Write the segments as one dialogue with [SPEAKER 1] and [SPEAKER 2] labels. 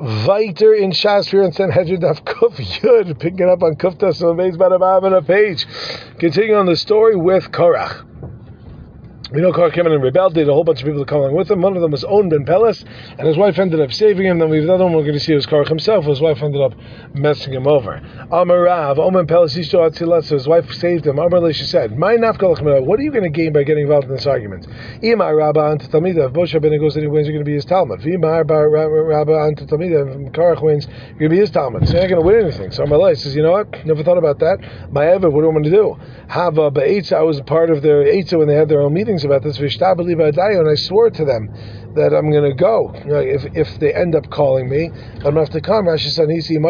[SPEAKER 1] Weiter in Shas Fear and Sanhedrin Daf Kuf Yud, picking up on Kufta Sylvain's Badabab on a page. Continuing on the story with Korach. We know Korach came in and rebelled, did a whole bunch of people to come along with him. One of them was On ben Peles, and his wife ended up saving him. Then we have another one we're going to see was Korach himself. His wife ended up messing him over. Amar Rav, On ben Peles, so his wife saved him. Amar she said, what are you going to gain by getting involved in this argument? Imar Rabba Anta Talmida, if Moshe Rabbeinu goes and he wins, you're going to be his Talmud. Imar Rabba Anta Talmida, if Korach wins, you're going to be his Talmud. So you're not going to win anything. So Amar says, you know what? Never thought about that. My Ever, what do I want to do? Hava Ba'etza, I was part of their Eitza when they had their own meetings about this, and I swore to them that I'm going to go. If they end up calling me, I'm going to have to come. Rashi said,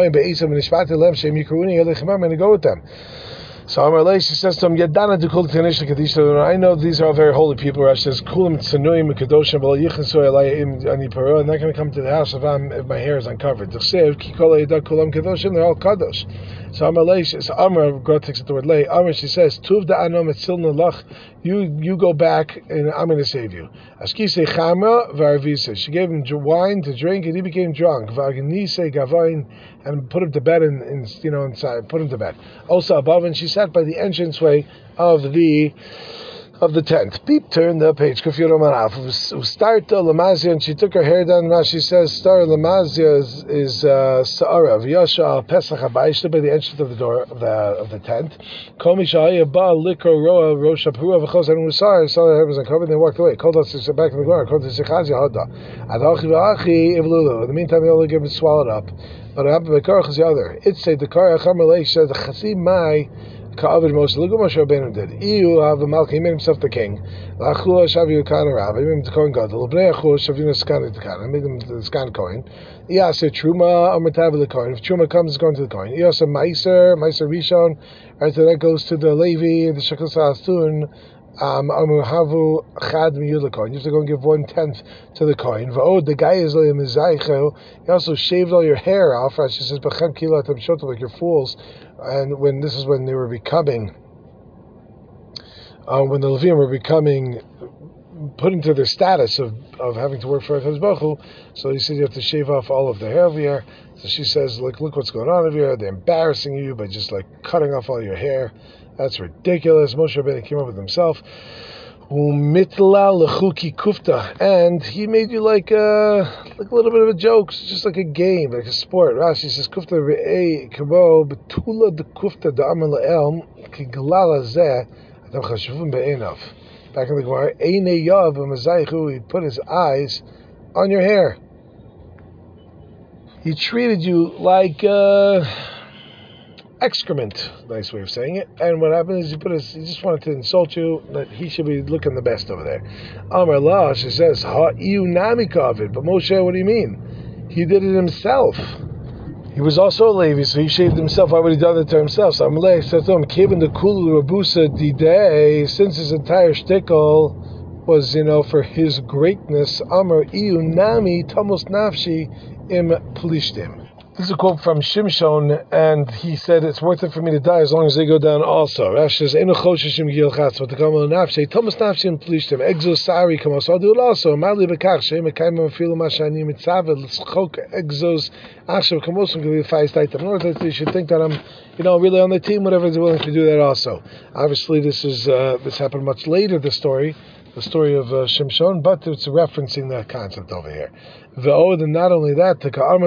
[SPEAKER 1] I'm going to go with them. So Amar she says to him, Yadana to Kul Tanisha Kadisha. I know these are all very holy people. Rashi says, Kulam Tsanuim Kadoshim Bala Yichasoi Alayim Ani Paro. I'm not going to come to the house if my hair is uncovered. They're all Kadosh. So Amar says, Amar takes it the word lay. Amar she says, Tuv da Anom Etzilna Lach. You go back and I'm going to save you. Ashkise Chamra Varvisa. She gave him wine to drink and he became drunk. Vagnise Gavain, and put him to bed inside. Put him to bed. Also above, and she sat by the entranceway of the tent. Beep, turn the page. Start Lamazia, and she took her hair down. Rashi says, Star Lamazia is Sa'ara. V'yasha Pesach Habayishta, by the entrance of the door of the tent. Komi Shahaya Ba Likro Roa Rosha Pura V'chos, and we saw her hair was uncovered, and they walked away. Called us to back in the ground. Called us to Chazi Hada. Adachi V'achi Ivlulu. In the meantime, they only get him swallowed up. But Korach is the other. It said the Korach Hamalei says the Chasim Mai Ka'avid Moshe. Look what Moshe Rabbeinu did. Iyu have a Malka. He made himself the king. Lachua Shavu Kana Rav. He made him the Kohen Gadol. L'bnei Achua Shavinu Skan the Kana. Made him the Skan Kohen. Iyaseh Truma Amatav the Kohen. If Truma comes, it's going to the Kohen. Iyaseh Meiser Rishon. Right, so that goes to the Levi, the Shekel Sa'astun. Amuhavu Chad Miyud Kohen. You have to go and give 1/10 to the Kohen. V'od the guy is Mizaycho. He also shaved all your hair off. She says, "B'chem kila tam shoto," like you're fools. And when they were becoming, when the Levim were becoming put into their status of having to work for HaKadosh Baruch Hu, so he said you have to shave off all of the hair over here. So she says, look what's going on over here. They're embarrassing you by just cutting off all your hair. That's ridiculous. Moshe Rabbeinu came up with himself. And he made you like a little bit of a joke, just like a game, like a sport. Rashi says, Kufta re'ei kabo betula de kufta da'amar la'el kiglala zeh adam chashuvim be'enav. Back in the Gemara, Einei yav b'mazaychu, he put his eyes on your hair. He treated you like excrement, nice way of saying it. And what happened is he just wanted to insult you, that he should be looking the best over there. Amar La, she says, Ha'iju nami kavid. But Moshe, what do you mean? He did it himself. He was also a Levi, so he shaved himself. Why would he do that to himself? So Amalek said to him, Kevin the Kulu Rabusa Didei, since his entire shtickle was, for his greatness, Amar Iyu Nami Tamos Nafshi Im Plishtim. This is a quote from Shimshon, and he said, it's worth it for me to die as long as they go down also. Rashi says, Eino chosheshim gil chatz, but the kamal nafshe, Thomas nafshim plishtim, exo sari kamo, so I'll do it also. Mali bekach, sheim ekayim afilu mashani mitzavet, l'schok exos, achshav kamosum, give you 5 taitam. In order that you should think that I'm, really on the team, whatever is willing to do that also. Obviously, this happened much later, the story of Shimshon, but it's referencing that concept over here. And not only that,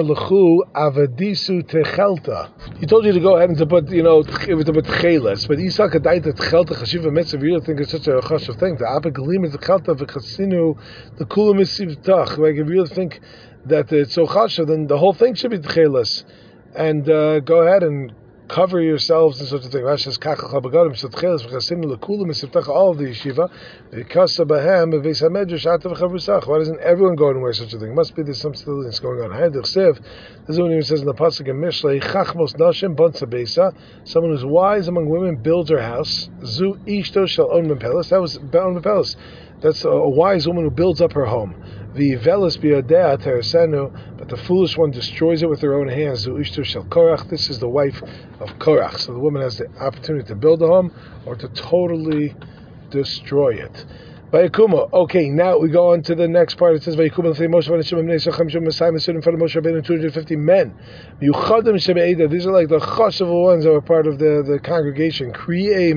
[SPEAKER 1] he told you to go ahead and to put, to put chelas, but Isaac adaita tchelta chashiva mitzvah. You don't think it's such a chashiv thing. The apegalim is tchelta v'chasinu the kula misivtach. Like if you think that it's so chashiv, then the whole thing should be tchelas, and go ahead and cover yourselves and such a thing. Rashi says, "Kachal chabagadim shetchelas v'chasinu lekula misivtach." All of the yeshiva because bahem beveis hamedrash atav chavusach. Why doesn't everyone go and wear such a thing? Must be there's some stillness going on. Haydich Siv. This is what he says in the pasuk in Mishlei. Chachmos nashim bonsa beisa. Someone who's wise among women builds her house. Zu ishto shel on mepelas. That was on mepelas. That's a wise woman who builds up her home. V'yivelis biyadea teresenu, but the foolish one destroys it with her own hands. Zu ishto shel Korach. This is the wife of Korach. So the woman has the opportunity to build a home or to totally destroy it. Vayikuma. Okay, now we go on to the next part. It says Vayikuma l'fnei Moshe v'anashim b'nei Yisrael chamishim Masayim stood in front of Moshe Rabbeinu 250 men. Yuchadim shebe'eda. These are like the chashuv ones that were part of the congregation. Kri'ei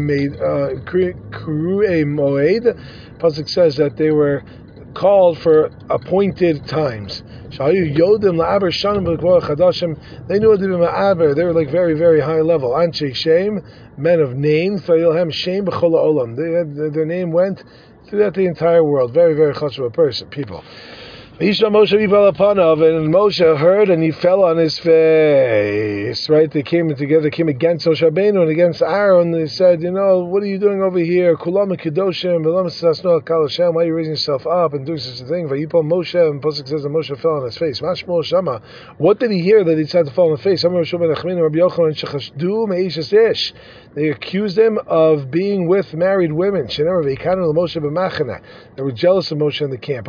[SPEAKER 1] moed. Pasuk says that they were called for appointed times. They knew what to be ma'aber. They were like very, very high level. Anshe Shem, men of name. Shem b'chol ha'olam. Their name went throughout the entire world. Very, very chashuv people. And Moshe heard and he fell on his face. Right? They came together, came against Moshe Rabbeinu and against Aaron. They said, what are you doing over here? Kulam kedoshim, why are you raising yourself up and doing such a thing? Vayipol Moshe, and Pasuk says that Moshe fell on his face. Mashmol Shama. What did he hear that he decided to fall on the face? They accused him of being with married women. They were jealous of Moshe in the camp.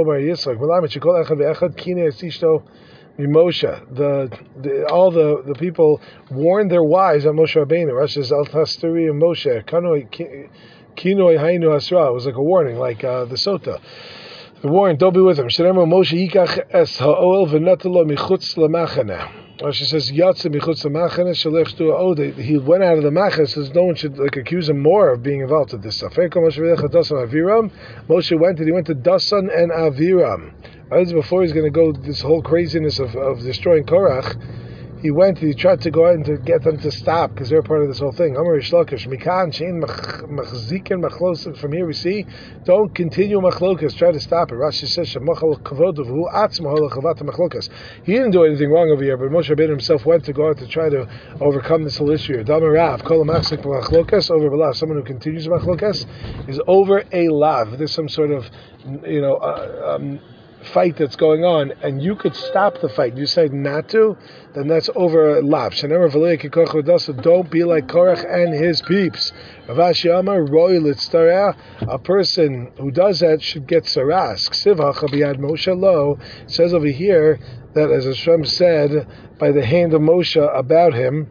[SPEAKER 1] All the people warned their wives on Moshe Rabbeinu. Rasha's Al Tasturi and Moshe. Kinoi Hainu Asra. It was like a warning, like the Sota. The warning, don't be with him. Moshe Yikach Es Ha'ol V'natalo Michutz L'Machana. She says, Yatsa Michutz L'Machana Shalech Shtu Ha'od. He went out of the Machana, says no one should accuse him more of being involved with this stuff. Moshe went and he went to Dasan and Aviram. Right before he's going to go this whole craziness of destroying Korach, he went and he tried to go out and to get them to stop because they're part of this whole thing. From here we see, don't continue machlokas, try to stop it. Rashi says, he didn't do anything wrong over here, but Moshe Rabbeinu himself went to go out to try to overcome this whole issue. Someone who continues machlokas is over a lav. There's some sort of, fight that's going on, and you could stop the fight. You say not to, then that's over lav. Don't be like Korach and his peeps. A person who does that should get saras. It says over here that, as Hashem said, by the hand of Moshe about him,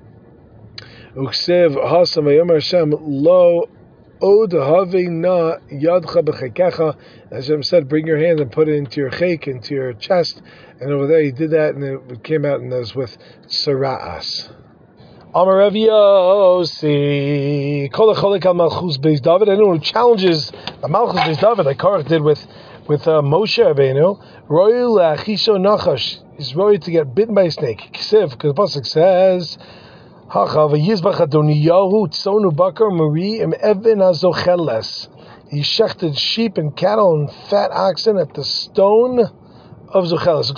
[SPEAKER 1] Hashem said, bring your hand and put it into your chek, into your chest, and over there he did that, and it came out and it was with Sara'as. Amar Rav Yossi, Kol HaCholek Al Malchus Beis David. Anyone who challenges the Malchus Beis David, like Korach did with Moshe Rabbeinu, Royu Le'achisho Nachash, he's roy to get bitten by a snake. Ksiv, because the pasuk says, Hacha v'yizbach Adoniyahu tzonu bakar Marie im Evin hazocheles. He shechted sheep and cattle and fat oxen at the stone of Zocheles.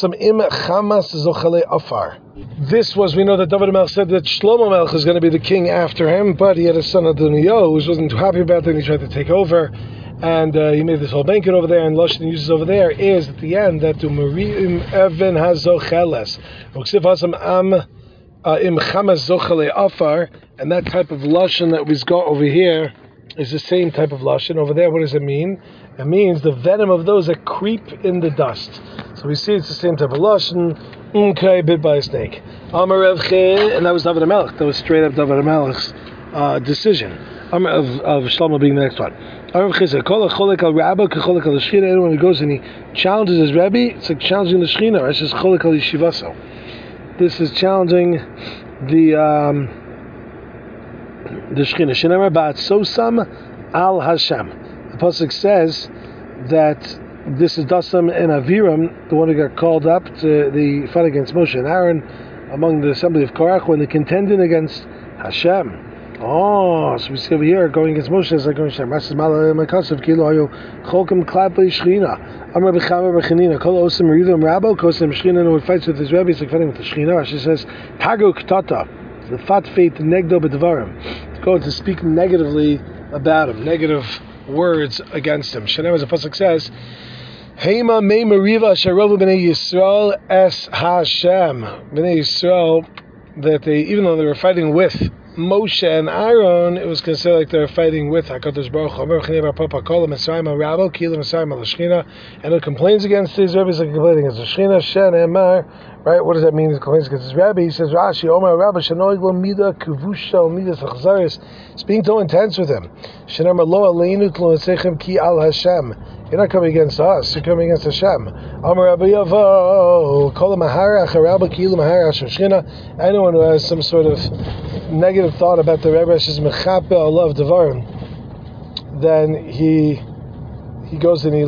[SPEAKER 1] This was, we know that David HaMelech said that Shlomo Melech is going to be the king after him, but he had a son Adoniyahu who wasn't too happy about it, and he tried to take over, and he made this whole banquet over there, and Lashon uses over there is at the end that to Mariim Even HaZocheles. And that type of lashon that we've got over here is the same type of lashon over there. What does it mean? It means the venom of those that creep in the dust. So we see it's the same type of lashon. Okay, bit by a snake. Amar Rav Che, and that was David HaMelech. That was straight up David HaMelech's decision. Amar of Shlomo being the next one. Amar Rav Che said, Kol HaCholek Al Rabba K'Cholek Al Shechina. Anyone who goes and he challenges his Rebbe, it's like challenging the Shechina. It's just Cholek Al Yeshivaso. This is challenging the Shechina. Shenamar Ba'atzosam Al Hashem. The pasuk says that this is Dasam and Aviram, the one who got called up to the fight against Moshe and Aaron among the assembly of Korach when they contended against Hashem. Oh, so we see over here going against Moshe is like going Hashem. Rashi Mala Makasav Kilo Ayo Cholkem Klapei Shechina. Amar B'Chama B'Chanina Kol Osam Rivam Rabbo Kosam Shechina. No one fights with his Rebbe. It's like fighting with the Shechina. Rashi says Tagu Ktata. The fat fate Negdo B'Dvarim. To go to speak negatively about him, negative words against him. Shenem, as the pasuk says, Heima Mei Meriva Sharovu B'nei Yisrael Es Hashem. B'nei Yisrael, that they, even though they were fighting with Moshe and Aaron, it was considered like they were fighting with HaKadosh Baruch Hu. And it complains against his rabbis like complaining against the Shechina. Shen Emar, right? What does that mean? He complains against his rabbi. He says, Rashi, Omar Rabbi, Shanoig lo mida kavusha mida chachzaris. It's being so intense with him. Shen Emar lo aleinu tlo nesechem ki al Hashem. You're not coming against us, you're coming against Hashem. Amar Rabbi Yavo, Kol Maharach, Rabbi Kilu Maharach Shechina. Anyone who has some sort of negative thought about the Rebbe is mechape alav devarim, then he goes and he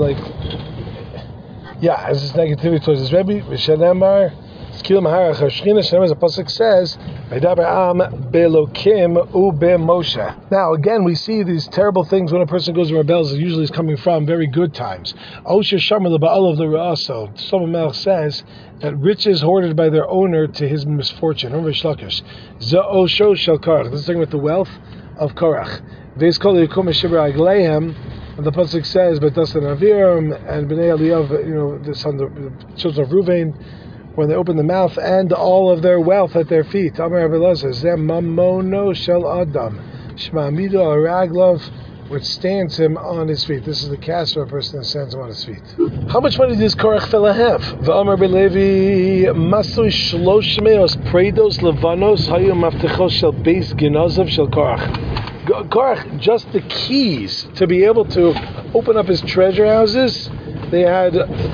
[SPEAKER 1] has this negativity towards his Rebbe. V'shenemar Kilu Maharach Shechina. Shenemar, as the pasuk says, V'daber am belokim u b'Moshe. Now again, we see these terrible things when a person goes and rebels. It usually is coming from very good times. Osher Shamar LeBaal of the Ra'aso. Shlomo Melech says that riches hoarded by their owner to his misfortune. Remember Shlakish. Za'osho shel Korach. This is talking about the wealth of Korach. V'ez kol yikum eshiber agleihem. And the pasuk says, "B'tasan Aviram and Bnei Eliyav, the children of Ruvain, when they open the mouth, and all of their wealth at their feet." Amar Rabbi Elazar, Zem mamono shel Adam, shma'amido al raglov, which stands him on his feet. This is the cast of a person that stands him on his feet. How much money does Korach fella have? V'amar Belevi, masui shlosh meos preidos levanos hayu maftichos shel beis ginozov shel Korach. Korach, just the keys to be able to open up his treasure houses, they had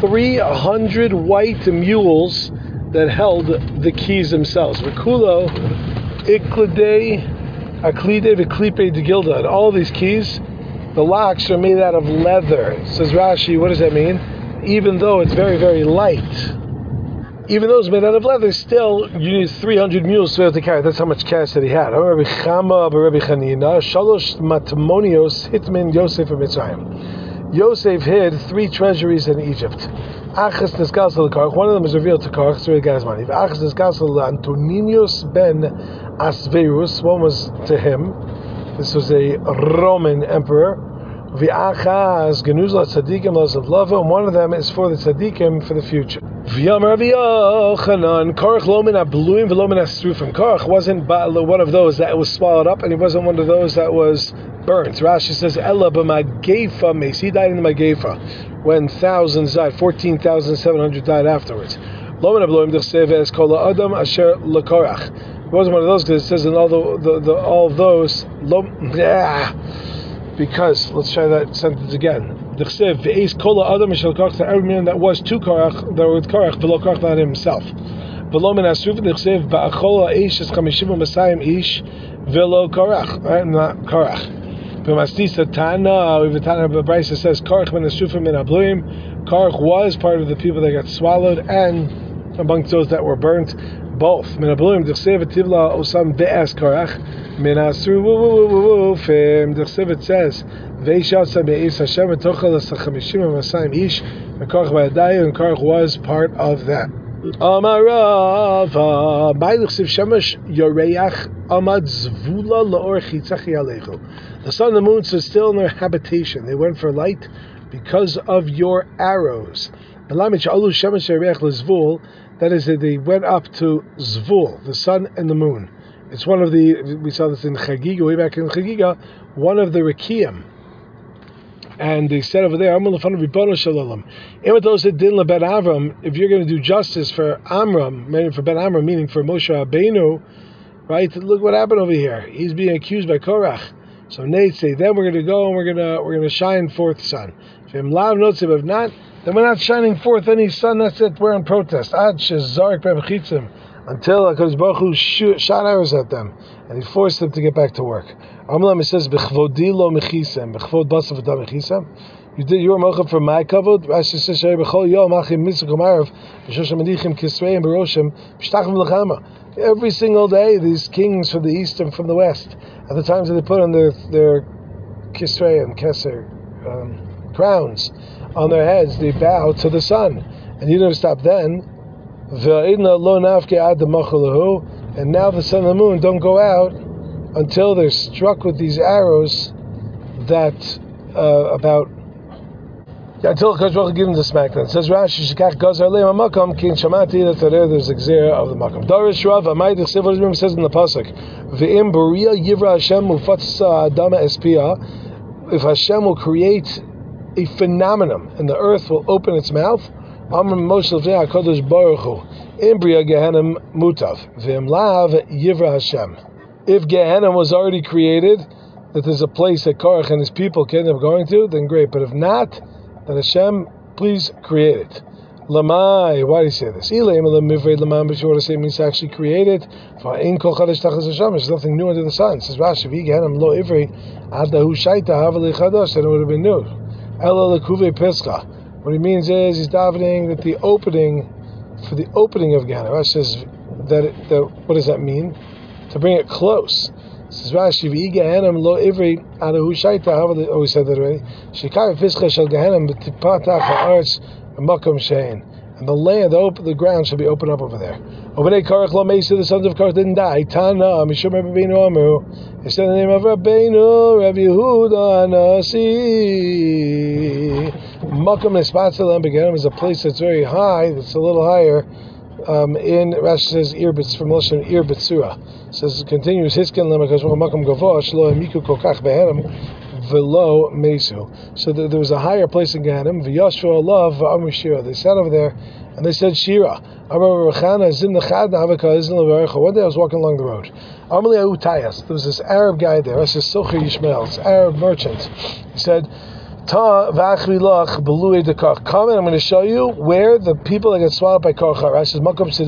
[SPEAKER 1] 300 white mules that held the keys themselves. V'kulo ikladei aklide v'klipe de gilda. And all of these keys, the locks are made out of leather. Says Rashi, what does that mean? Even though it's very, very light, even though it's made out of leather, still you need 300 mules to be able to carry. That's how much cash that he had. Rabbi Chama, Rabbi Chanina, Shalosh Matmonios Hitmin Yosef of Mitzrayim. Yosef hid 3 treasuries in Egypt. Achas Nesgasel Korach. One of them is revealed to Korach, so he got his money. Achas Nesgasel Antoninius ben Asverus. One was to him. This was a Roman emperor. V'achas Genuzla Tzadikim Lazav Lava. And one of them is for the Tzadikim for the future. V'yam Rabbi Yochanan Korach Lomin Abluim V'Lomin Asrufim. Korach wasn't one of those that was swallowed up, and he wasn't one of those that was burnt. Rashi says, Ella b'magefa meis. He died in the Magefa when thousands died, 14,700 died afterwards. Lomin Abluim D'chsev es kol ha'adam asher leKorach. It wasn't one of those because it says in all those because let's try that sentence again. D'chsev ve'es kol ha'adam asher leKorach. Every man that was to Korach, that were with Korach, v'lo Korach, not himself. V'lo min asruf d'chsev ba'achol ha'esh es 50 u'masayim ish v'lo Korach. Right, not Korach. B'mastisa Tana, the Tana B'Braisa says Korach ben Asrufim min Abluim. Korach was part of the people that got swallowed, and amongst those that were burnt, both. Min Abluim d'chsev tivla osam ve'as Korach min Asrufim. D'chsev it says ve'ishasa be'is Hashem v'tochel es-50 u'masayim ish. And Korach ba'adayu, and Korach was part of that. Amarava ba'ilchsiv shemesh yoreach amad zvula la'or chitzachi alechu. The sun and the moon are still in their habitation. They went for light because of your arrows. That is, that they went up to Zvul, the sun and the moon. It's one of we saw this in Chagiga, way back in Chagiga, one of the Rekiim. And they said over there, if you're going to do justice for Amram, meaning for Ben Amram, meaning for Moshe Rabbeinu, right? Look what happened over here. He's being accused by Korach. So Nate say, then we're going to go and we're going to shine forth sun. If not, then we're not shining forth any sun. That's it. We're in protest. Until HaKadosh Baruch Hu shot arrows at them, and he forced them to get back to work. Amlam, it says, "B'chvodi lo mechisem, b'chvod basav v'dam mechisem." You were mocha for my kavod. Rashi says, "B'chol yom achim mitzvah marav, b'shoshem medichim kisreim b'roshem b'shtachim l'chama." Every single day, these kings from the east and from the west, at the times that they put on their kisreim, keser, crowns on their heads, they bow to the sun, and you never stop then. And now the sun and the moon don't go out until they're struck with these arrows that Until Kosh Baruch give him the smackdown. It says Rashi, Shekach Gazar Leim HaMakom, Kin Shamati, that there's a Gzera of the Makom. Darish Rav, Amay Dechsev, what it says in the Pasuk, V'im Beria Yivra Hashem Mufatsa Adama Espia, if Hashem will create a phenomenon, and the earth will open its mouth, Amr Moshe Lefnei HaKadosh Baruch Hu, Im Bria Gehenim Mutav, V'im Lav Yivra Hashem. If Gehenna was already created, that there's a place that Korach and his people can end up going to, then great. But if not, then Hashem, please create it. Lamai, why do you say this? It means to actually create it. There's nothing new under the sun. It says Rashi, then it would have been new. What he means is he's davening that the opening, for the opening of Gehenna. Rashi says that what does that mean? To bring it close. Says Rashi, "V'Gehenim lo ivri adahu shaita." Oh, we said that already. Shikar fischa shel Gehenim b'tipatach ha'aretz makom shein, and the land, the ground shall be opened up over there. Obnei Korach lo meisa, the sons of Korach didn't die. Tana mishum Rabbeinu Amru. They said the name of Rabbeinu Rav Yehuda Nasi. Makom nespatzelem begenim is a place that's very high. That's a little higher. In Rashi says from Lashon Ir B'tzura. Says continues Hiskin Lemakas Makom Gavosh Shlo Emiku Kokach Behenim Velo Mesu. So there was a higher place in Gehenim. V'Yashua Allah v'Amri Shira. They sat over there and they said Shira. One day I was walking along the road. There was this Arab guy there. This is Socher Yishmael, this Arab merchant. He said, come and I'm going to show you where the people that get swallowed by Korach are. Says, you want to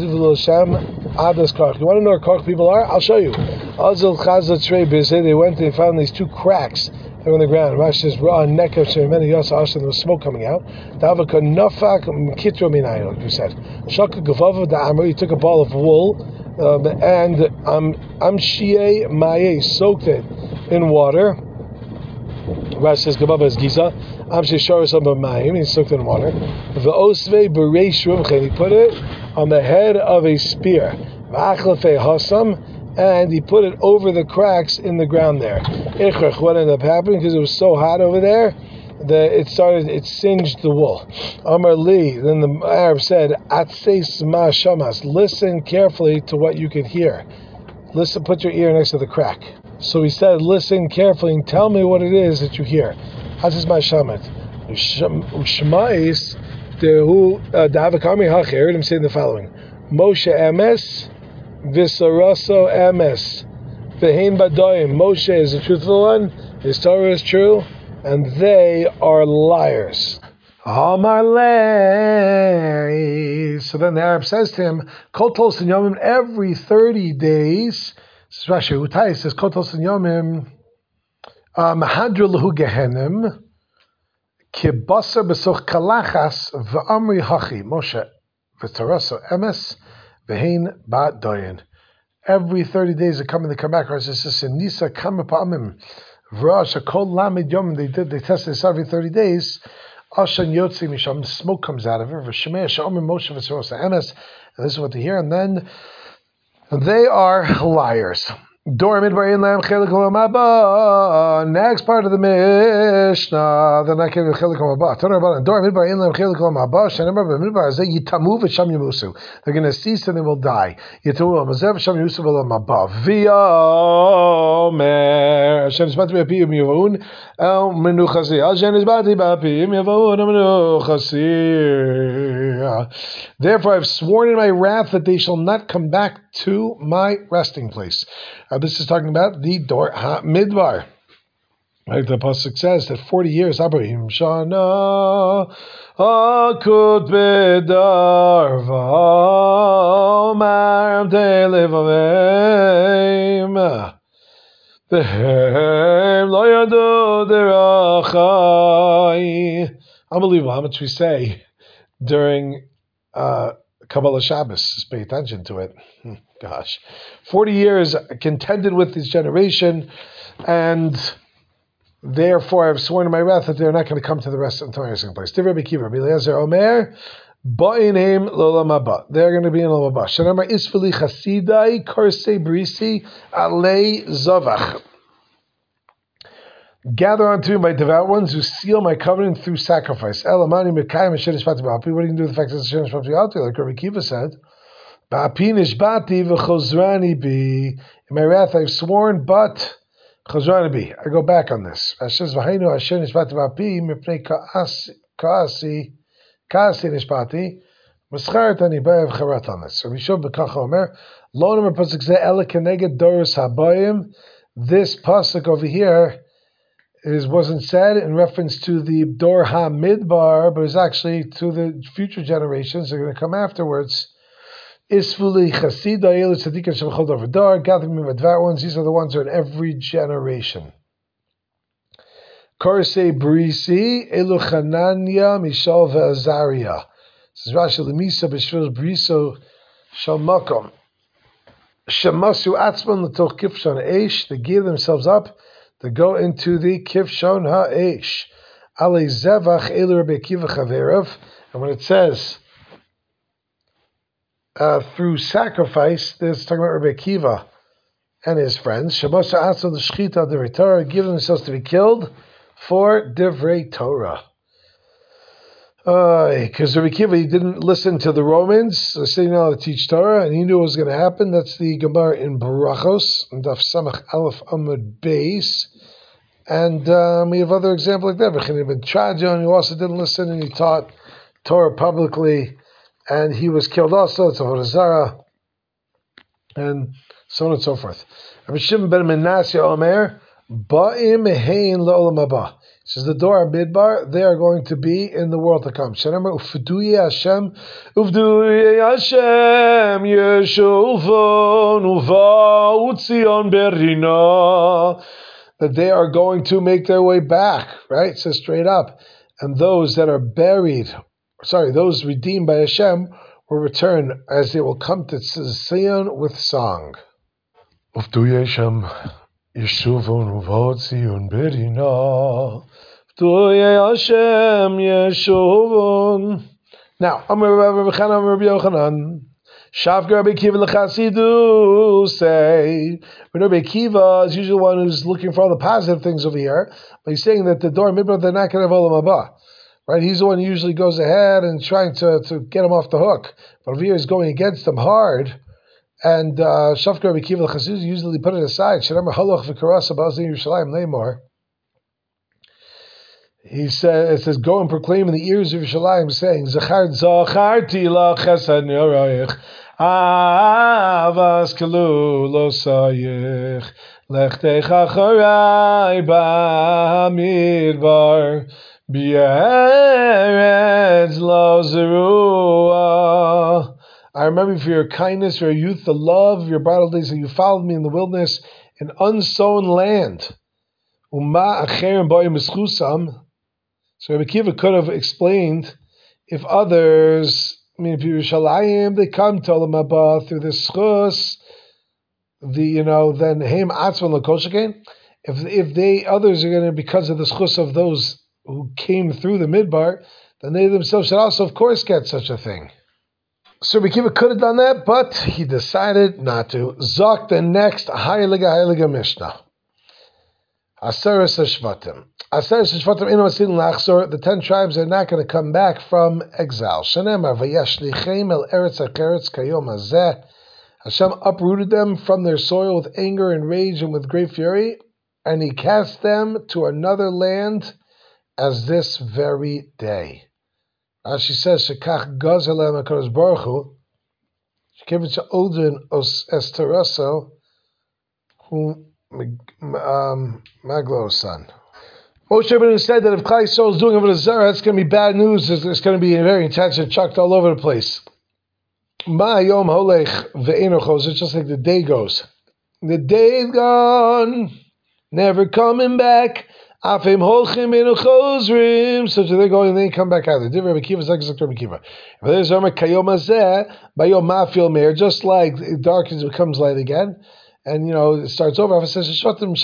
[SPEAKER 1] know where Korach people are? I'll show you. They went, they found these two cracks that were on the ground. Rashi says, there was smoke coming out. Like you said. He took a ball of wool and Amshie Maye soaked it in water. Rashi says, "Gababa is Giza." Amshei Shoros Mayim. He soaked it in water. V'osvei Bereish Rumchen. He put it on the head of a spear. V'achlefei Hasam, and he put it over the cracks in the ground there. Ichrach. What ended up happening, because it was so hot over there, it singed the wool. Amar Li. Then the Arab said, "Atseis ma shamas." Listen carefully to what you can hear. Listen. Put your ear next to the crack. So he said, listen carefully and tell me what it is that you hear. This is my shamat. Ushmais dehu davakami hachi. I heard him saying the following: Moshe emes, visaraso emes, vehein badoyim. Moshe is the truthful one. His Torah is true, and they are liars. So then the Arab says to him, Kol tos yomim, every 30 days. Rashi Utai says, Kotos and Yomim, Mahadra Lahu Gehenim, Kibasa Besoch Kalachas, V'amri Hachi, Moshe, V'taraso Emes, V'hein Bat Doyen. Every 30 days they come back. Rashi says, Nisa Kamapamim, V'rasha Kol Lamed Yomim, they tested this every 30 days. Ashan Yotzi Misham, smoke comes out of it. V'shemei Sha'omim Moshe V'taraso Emes, and this is what they hear, and then they are liars. Next part of the Mishnah. Then I came to Chelik Mabah. They're going to cease and they will die. Therefore I've sworn in my wrath that they shall not come back to my resting place. This is talking about the Dor HaMidbar. Right, the pasuk says that 40 years, Abraham Shana Akut Bedar V'Omar Televavim V'hem Lo Yadu Derachai. Unbelievable how much we say during Kabbalah Shabbos. Just pay attention to it. Gosh. 40 years contended with his generation, and therefore I've sworn in my wrath that they're not going to come to the rest of the resting place. They're going to be in Olam Haba. Shanamar Isfali Chasidai Korse Brisi Alei Zavach. Gather unto me my devout ones who seal my covenant through sacrifice. Elamani mekayim Hashem nishbati ba'api. What are you going to do with the fact that Hashem nishbati ba'api? Like Rabbi Kiva said, ba'api nishbati v'chozrani bi. In my wrath I've sworn, but chozrani bi. I go back on this. Hashem v'hainu Hashem nishbati ba'api mipnei kaasi nishbati. Maschart ani ba'av charat on this. So Rishon b'kacha omer, lo nomer pasuk zeh ele keneged doros habayim. This pasuk over here wasn't said in reference to the Dor HaMidbar, but it's actually to the future generations. They're going to come afterwards. Isfuli Chasida Elu Tzadika Shalchol Dover Dar. Gather me my devout ones. These are the ones who are in every generation. Korsei Brisi Elu Chananya Mishal VeAzariah. This is Rashi Lemisa B'Shvil Briso Shalmakom. Shemasu Atzman L'Toch Kifshon Eish. They give themselves up to go into the Kifshon Ha'esh. Ale Zevach Elu Rabbi Akiva Chaverav. And when it says through sacrifice, this is talking about Rabbi Akiva and his friends. Shemasa Asal the Shchita Divrei Torah, give themselves to be killed for Divrei Torah. Because Rabbi Akiva, he didn't listen to the Romans sitting down to teach Torah, and he knew what was going to happen. That's the Gemara in Barachos, and Daf Samach Aleph Amud Beis. And we have other examples like that. B'chini ben Trajan, who also didn't listen, and he taught Torah publicly, and he was killed also. It's a Avodah Zarah, and so on and so forth. Rabbi Shimon ben Menashe Omer, Ba'im hein la'olam haba. He says the Dor HaMidbar, they are going to be in the world to come. Shenemar ufduye Hashem, yeshuvon uva'u Tzion berina. That they are going to make their way back, right? It says straight up. And those that are those redeemed by Hashem will return as they will come to Zion with song. Ufduye Hashem, yeshuvon uva'u Tzion berina. Now, Amar Rabbi Yochanan, Shavgar Rabbi Akiva l'chasidu say, Rabbi Akiva is usually the one who's looking for all the positive things over here, but he's saying that the Dor HaMidbar, they're not going to have olam haba. Right? He's the one who usually goes ahead and trying to get him off the hook. But over here he's going against them hard. And Shavgar Rabbi Akiva l'chasidu usually put it aside. Shemar halach v'karasa ba'azin Yerushalayim leimor. He says, it says, go and proclaim in the ears of Yerushalayim, saying, Zacharti la chesed ne'orayich, avas kalu lo sayich, lechtech acharai ba'amidbar, b'yeretz lo zerua. I remember you for your kindness, for your youth, the love of your bridal days, that you followed me in the wilderness, in unsown land. Uma acherim ba'im eschusam. So Rabbi Akiva could have explained if others, if Yerushalayim, they come to Olam Haba through the schus, then Heim Atzman L'Koshakein. If they others are going to, because of the schus of those who came through the Midbar, then they themselves should also, of course, get such a thing. So Rabbi Akiva could have done that, but he decided not to. Zok the next Heilige Mishnah. Aseres Shvatim. Aseres Shvatim inu asin lachzor. The 10 tribes are not going to come back from exile. Shenemar vayashlichem el eretz hakeretz kayom hazeh. Hashem uprooted them from their soil with anger and rage and with great fury, and He cast them to another land as this very day. As she says, Shekach gazelem HaKadosh Baruch Hu. She gave it to Odin Esteraso, who Maglo's son. Moshe Rabbeinu said that if Klal Yisrael is doing Avodah Zarah, it's going to be bad news. It's going to be very intense and chucked all over the place. Ma yom holech ve'eno chos. It's just like the day goes. The day is gone, never coming back. Afim holchim eno chosrim. So they're going, they ain't come back either. Divrei Rabbi Akiva is like Rabbi Akiva. There's Omer kayom hazeh bayom mafil meir. Just like it darkens, it becomes light again. And, it starts over. It says,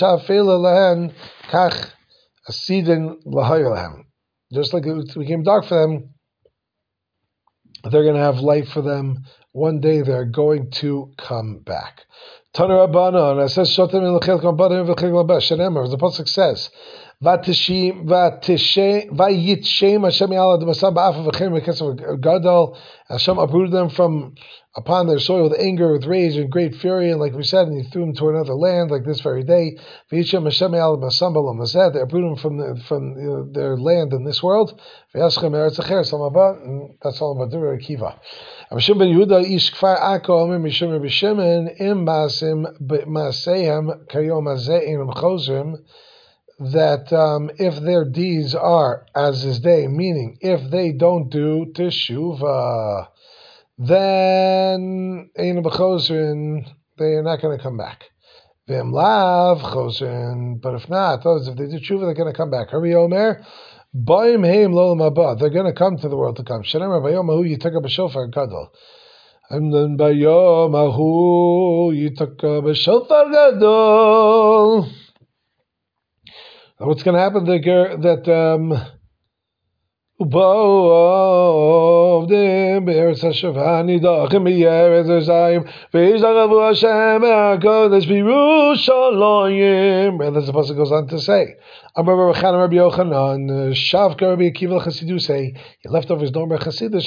[SPEAKER 1] just like it became dark for them, they're going to have light for them. One day they're going to come back. Taner Rabbanan, it says, the Pasuk says, Vayitshem Hashem Yalad Masam Ba'afa V'Chem V'Kesav Gadol. Hashem uprooted them from upon their soil with anger, with rage, and great fury, and like we said, and he threw them to another land, like this very day. Vayitshem Hashem Yalad Masam Ba'alam Mazed. They uprooted them from their land in this world. V'Yaschem Eretz Acher Samaba. And that's all about Divrei Akiva. Mishum ben Yehuda ish Kfar Akko Omer Mishum Rabbi Shimon im Masim Masehem Kayom Hazeh Einam Chozrim. That if their deeds are as is they, meaning if they don't do teshuvah, then ein b'chozrin, they are not going to come back. V'em lav chozrin, but if not, those if they do teshuvah, they're going to come back. Hurry, Omer. Ba'im heim lolam haba. They're going to come to the world to come. Shenemar bayom ahu yitaka b'shofar gadol. And then bayom ahu yitaka b'shofar gadol. What's going to happen? That and as the pasuk goes on to say, he left over his Dormer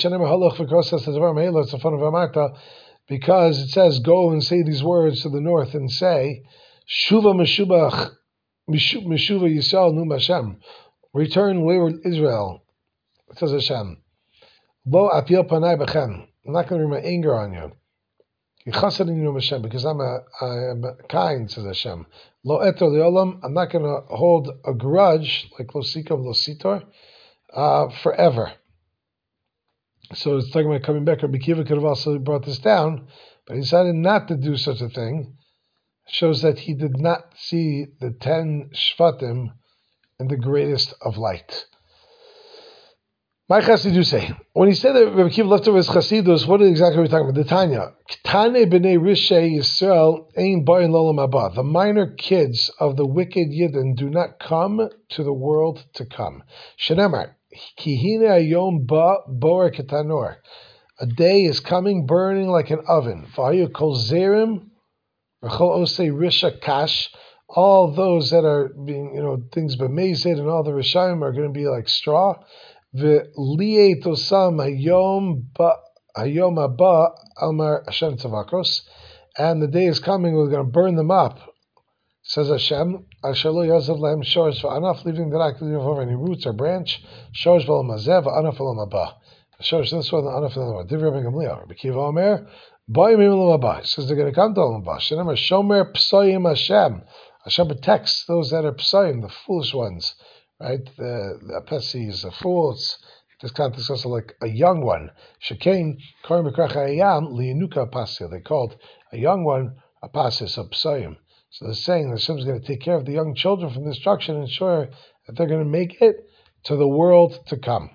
[SPEAKER 1] Chasidus, because it says, go and say these words to the north and say, Shuva Meshubach. Meshuva Yisrael Num Hashem. Return wayward Israel, says Hashem. Lo apil panai bechem. I'm not going to bring my anger on you. Hashem, because I'm kind, says Hashem. Lo etor leolam. I'm not going to hold a grudge like lo sikam lo sitor forever. So it's talking about coming back. Rabbi Kiva could have also brought this down, but he decided not to do such a thing. Shows that he did not see the 10 Shvatim in the greatest of light. My Chassidus say, when he said that Rabbi Kiva left over his Chassidus, what exactly are we talking about? The Tanya. Ktane b'nei Rishei Yisrael ein bayin lolam haba. The minor kids of the wicked Yidden do not come to the world to come. Shenemar, ki hine hayom ba boer ketanor. A day is coming burning like an oven. V'hayu kol zerim all those that are being, things b'mezid, and all the Rishayim are going to be like straw. V'lietosam hayom haba almar Hashem tzavakos, and the day is coming, we're going to burn them up, says Hashem. Asher lo yazav lahem shorish v'anaf, leaving the not leaving over any roots or branch. Shorish v'olam hazeh v'anaf v'olam haba. Shorish this one, the anaf v'olam haba. Divrei Rabbi Gamliel, Rabbi Kiva Omer. Says they're going to come to Olam Haba. Shomer Psoyim Hashem. Hashem protects those that are Psoyim, the foolish ones, right? The Pesis, the fools. This context is also like a young one. Shekain Korim B'Krach Hayam Liyanuka Apasia. They called a young one Apasis, a Psoyim. So they're saying that Hashem's going to take care of the young children from destruction and ensure that they're going to make it to the world to come.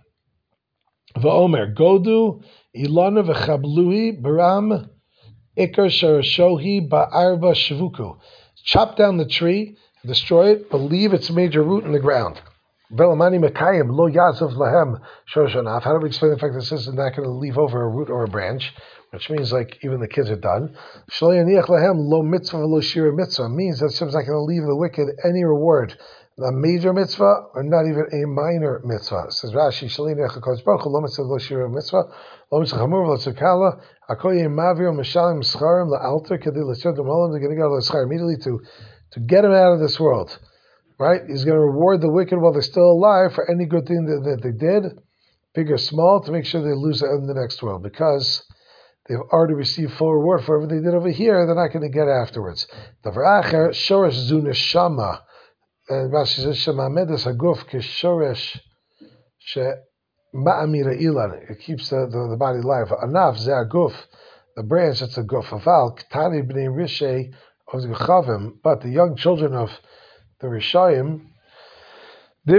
[SPEAKER 1] V'omer Godu Ilana v'chablui baram ikar sharashohi ba'arba shvuku. Chop down the tree, destroy it, but leave its major root in the ground. Velamani mekayim lo yazav lahem shorashanaf. How do we explain the fact that this is not going to leave over a root or a branch, which means like even the kids are done. Shlo yaniach lahem lo mitzvah v'lo shira mitzvah means that Hashem's not going to leave the wicked any reward. A major mitzvah or not even a minor mitzvah. Says Rashi, Shalini Echakos Baruch Lo Mitzvah Lo Shira Mitzvah Lo Mitzvah Chamur Lo Tzukala Akoye Mavir Mishalim Scharim La Alter Kedi L'Tzir D'Molam. They're going to go to the Schar immediately to get him out of this world. Right? He's going to reward the wicked while they're still alive for any good thing that they did, big or small, to make sure they lose it in the next world, because they've already received full reward for whatever they did over here. They're not going to get afterwards. Davar Acher Shoresh Zu Neshama. And Rashi says, "Shemamedes haguf kishoresh she'ma'amira ilan." It keeps the body alive. Anaf ze haguf, the branch that's a guf. Aval ktani b'nei rishei of the gechavim, but the young children of the Rishayim, they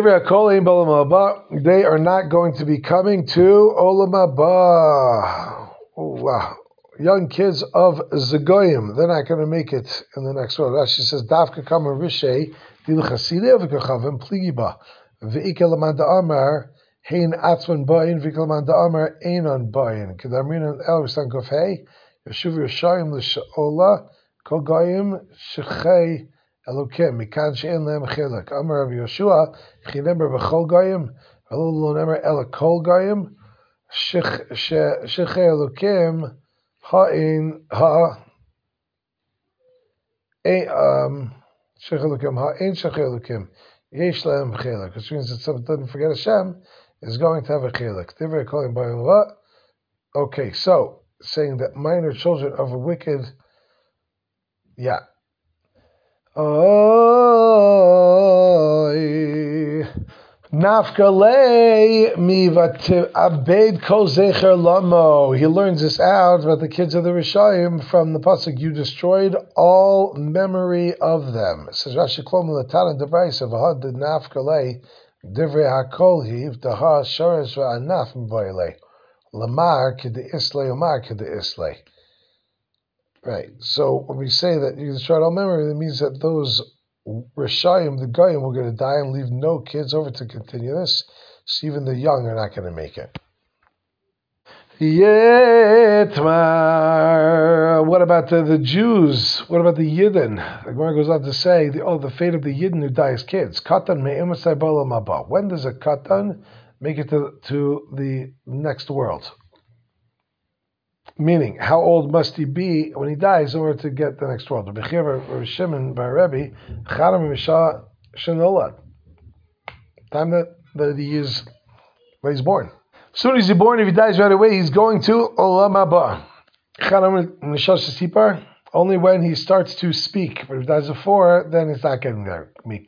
[SPEAKER 1] are not going to be coming to Olam Haba. Oh, wow. Young kids of Zagoyim, they're not going to make it in the next world. Rashi says, Davka kama rishei dil chaside of gechavim pligiba ve'ikelaman da'amar hein atzman bayin ve'ikelaman da'amar einon bayin. Kedamrin el Ristan Kofhei Yeshuv Yeshayim l'shaola kol goyim shechei Elokim, Mikan She'en Lehem Chilek. Amar Rabbi Yeshua, Chinemer B'chol Goyim, V'lo Nemer Elakol Goyim, Shechei Elokim, Ha'in, Shechei Elokim, Ha'in Shechei Elokim, Yesh Lehem Chilek, which means that someone doesn't forget Hashem, is going to have a Chilek. Divrei Kolim B'ayim What? Okay, so, saying that minor children of a wicked, yeah. Nafkale mivat abed kol zecher lamo. He learns this out about the kids of the Rishayim from the pasuk. You destroyed all memory of them. It says Rashi Klom Latan Devaisa v'had the nafkale divrei hakol hiv daha shores v'anaf m'voyle lamar k'de islay omar k'de islay. Right. So when we say that you destroyed all memory, that means that those Rishayim, the Goyim, were going to die and leave no kids over to continue this. So even the young are not going to make it. Yetmar. What about the Jews? What about the Yidden? The Gemara goes on to say, the fate of the Yidden who die as kids. Katan me'emasai bala maba. When does a Katan make it to the next world? Meaning, how old must he be when he dies in order to get the next world? Shimon by Rebbe, time that he's born. As soon as he's born, if he dies right away, he's going to Olam Haba. Only when he starts to speak. But if he dies before, then it's not getting there.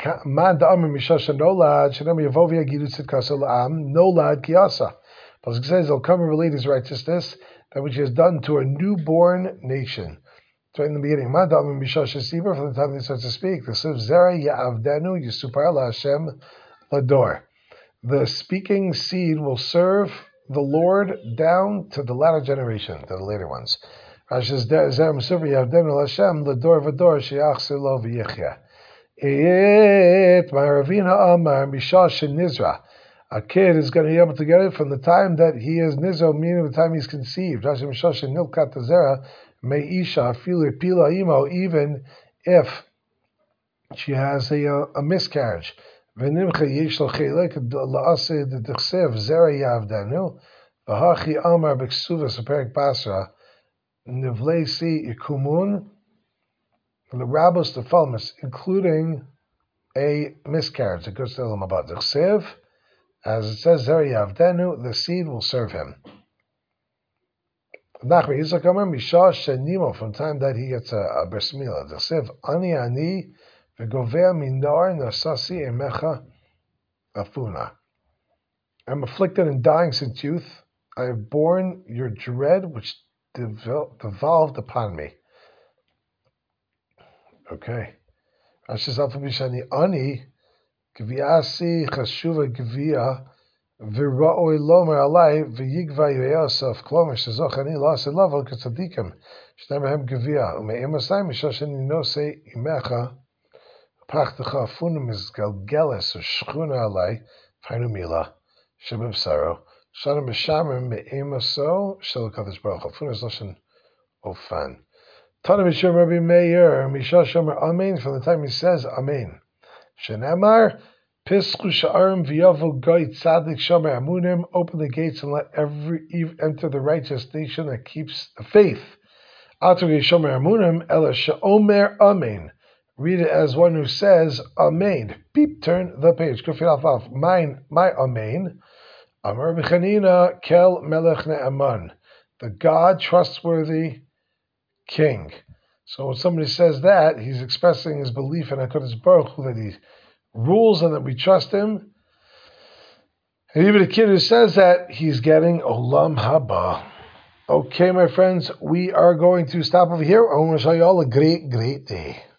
[SPEAKER 1] Nolad Kiyasa. Pasuk says, "He'll come and relate his righteousness, that which he has done to a newborn nation." So in the beginning, from the time he starts to speak, the speaking seed will serve the Lord down to the latter generation, to the later ones. A kid is going to be able to get it from the time that he is nizo, meaning the time he's conceived. Even if she has a miscarriage. Including a miscarriage. It goes to them about the as it says, the seed will serve him. From time that he gets a bris milah. I'm afflicted and dying since youth. I have borne your dread, which devolved upon me. Okay. Gviasi chashuva gvia v'ra'oi lomer alai v'yigva Yosef klomer shezochani las elavel katzadikim shnemerhem gvia ume'emasai mishosheni nosei imecha pachtecha afunim izgalgeles u'shchuna alai fainu mila shebim saro shana mishamrim me'emaso shel kadosh baruch afunim zoshen ofan Tana Mishum Rabbi Meir Mishosh Amen from the time he says Amen. Shenemar, Pischu Sha'arim V'Yavol Goy Tzadik Shomer Amunim, open the gates and let every Eve enter the righteous nation that keeps the faith. Atri Shomer Amunim, Ela Sha'omer Amen. Read it as one who says Amen. Beep, turn the page. Kufil Alfalf. My Amen. Amar B'Chanina Kel Melech Ne'aman. The God trustworthy King. So when somebody says that, he's expressing his belief in HaKadosh Baruch Hu, that he rules and that we trust him. And even a kid who says that, he's getting Olam Haba. Okay, my friends, we are going to stop over here. I want to show you all a great, great day.